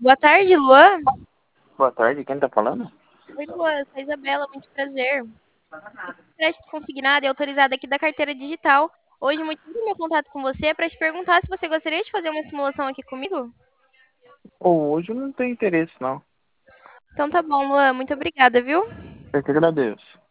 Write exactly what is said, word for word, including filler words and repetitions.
Boa tarde, Luan. Boa tarde, quem tá falando? Oi, Luan, eu sou a Isabela, muito prazer. Crédito consignado e autorizado aqui da carteira digital. Hoje, o motivo do meu contato com você é para te perguntar se você gostaria de fazer uma simulação aqui comigo? Ou hoje eu não tenho interesse, não. Então tá bom, Luan, muito obrigada, viu? Eu que agradeço.